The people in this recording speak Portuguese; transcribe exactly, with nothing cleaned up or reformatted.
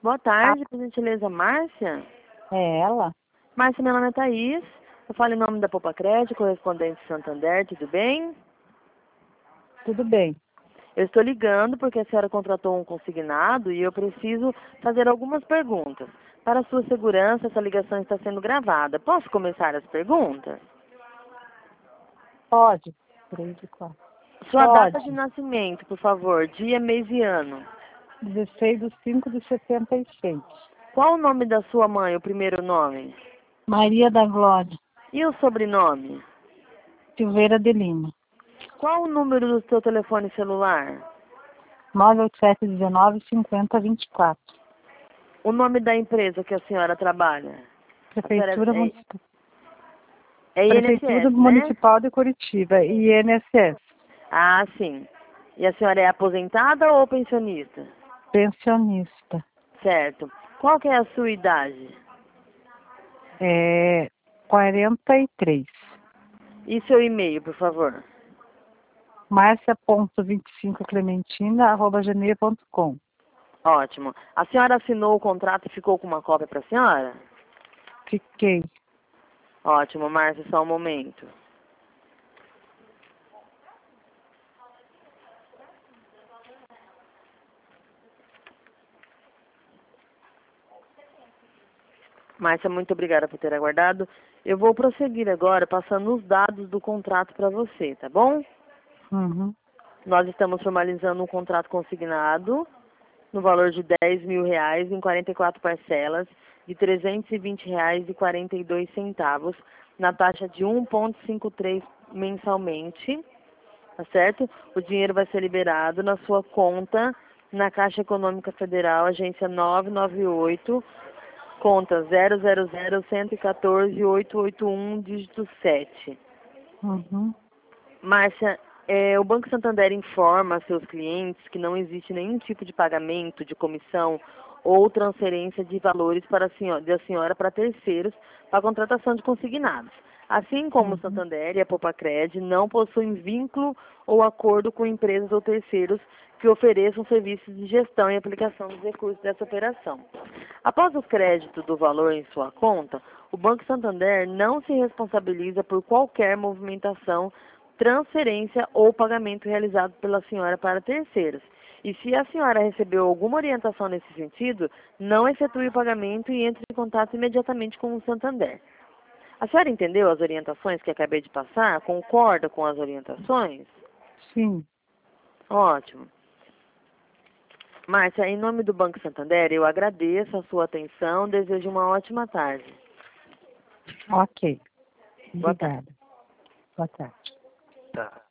Boa tarde, por gentileza, Márcia. É ela? Márcia, meu nome é Thaís. Eu falo em nome da Popacred, correspondente Santander, tudo bem? Tudo bem. Eu estou ligando porque a senhora contratou um consignado e eu preciso fazer algumas perguntas. Para sua segurança, essa ligação está sendo gravada. Posso começar as perguntas? Pode. Três de quatro. Sua data de Pode. nascimento, por favor, dia, mês e ano. dezesseis de cinco de setenta e seis. Qual o nome da sua mãe, o primeiro nome? Maria da Glória. E o sobrenome? Silveira de Lima. Qual o número do seu telefone celular? nove oito sete um nove cinco zero dois quatro. O nome da empresa que a senhora trabalha? Prefeitura, A senhora Municipal. é, é Prefeitura I N S S, né? Municipal de Curitiba, I N S S. Ah, sim. E a senhora é aposentada ou pensionista? Pensionista. Certo. Qual que é a sua idade? É quarenta e três. E seu e-mail, por favor? Márcia ponto vinte e cinco Clementina arroba gmail ponto com. Ótimo. A senhora assinou o contrato e ficou com uma cópia para a senhora? Fiquei. Ótimo, Márcia, só um momento. Márcia, muito obrigada por ter aguardado. Eu vou prosseguir agora passando os dados do contrato para você, tá bom? Uhum. Nós estamos formalizando um contrato consignado no valor de dez mil reais em quarenta e quatro parcelas de trezentos e vinte reais e quarenta e dois centavos na taxa de um vírgula cinquenta e três mensalmente, tá certo? O dinheiro vai ser liberado na sua conta na Caixa Econômica Federal, agência nove nove oito, conta zero zero zero um um quatro oito oito um, dígito sete. Uhum. Márcia, é, o Banco Santander informa a seus clientes que não existe nenhum tipo de pagamento de comissão ou transferência de valores para a senhora, da senhora para terceiros para a contratação de consignados. Assim como o Uhum. Santander e a Popacred não possuem vínculo ou acordo com empresas ou terceiros que ofereçam serviços de gestão e aplicação dos recursos dessa operação. Após o crédito do valor em sua conta, o Banco Santander não se responsabiliza por qualquer movimentação, transferência ou pagamento realizado pela senhora para terceiros. E se a senhora recebeu alguma orientação nesse sentido, não efetue o pagamento e entre em contato imediatamente com o Santander. A senhora entendeu as orientações que acabei de passar? Concorda com as orientações? Sim. Ótimo. Márcia, em nome do Banco Santander, eu agradeço a sua atenção, desejo uma ótima tarde. Ok. Boa tarde. Obrigada. Boa tarde. Tá.